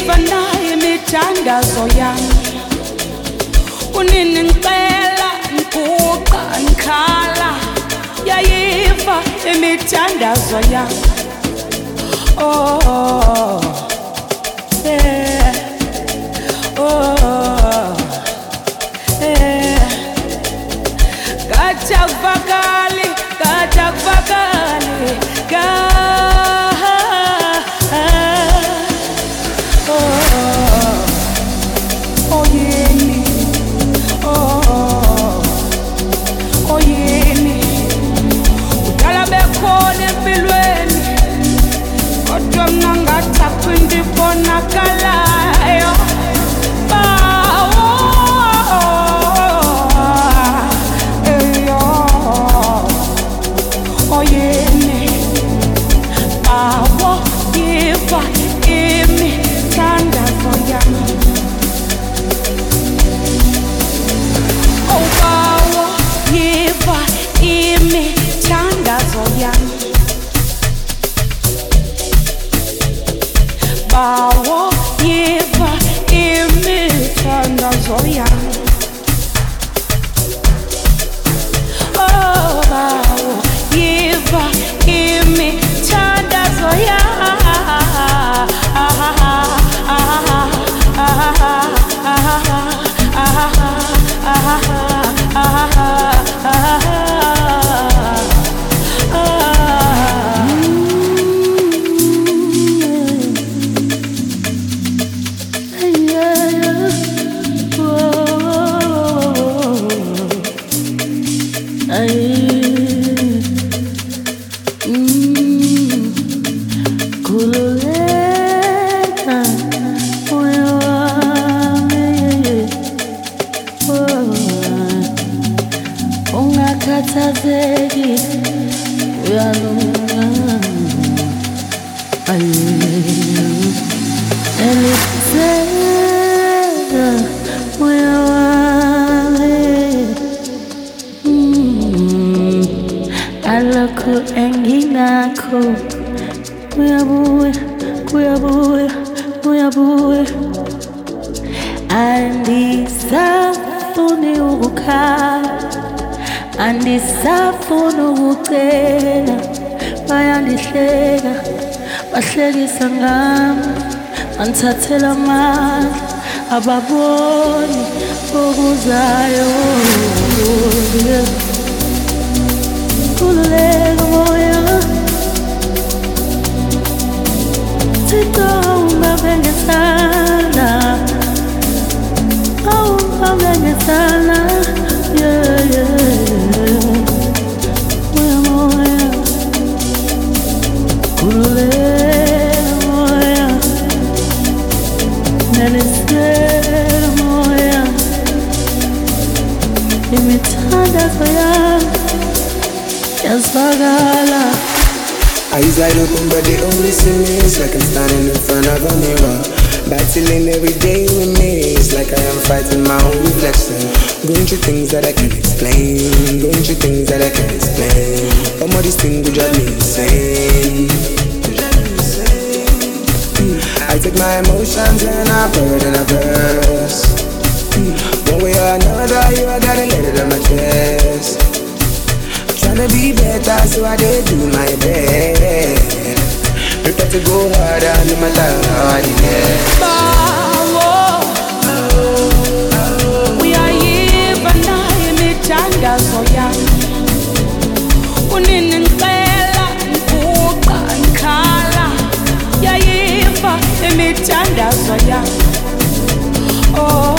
yayiva nayo imithandazo yami. Unini ngicela ngiguqa ngikhala, yayiva imithandazo yami. Oh yeah, oh yeah. Katakvakali, katakvakali, oh yeni, oh yeni. Udala bekhona empilweni, kodwa mina ngathapha indibonakalayo. Bawo yiva imithandazo yami. Oh, bawo yiva imithandazo yami. Andisafuna ukucela, bayandihleka, bahlekisa ngami, bangithathela amandla, ababoni okuzayo. Khululeka moya, Thixo ungabe ngesandla, ungabe ngesandla. Yeah, yeah, moya, khululeka moya, nelisela moya, imithandazo yami yazwakala. Eyes wide open but they only see me. It's like I'm standing in front of a mirror, battling every day with me. It's like I am fighting my own reflection, going through things that I can't explain, going through things that I can't explain. All these things would drive me insane. I take my emotions and I pour it in a verse. One way or another, you I gotta let it on my chest. Tryna be better, so I did do my best. Prepare to go harder, no matter how I get. We are even now in mithandazo yami. Unini ngicela ngiguqa ngikhala, yayiva imithandazo yami. Oh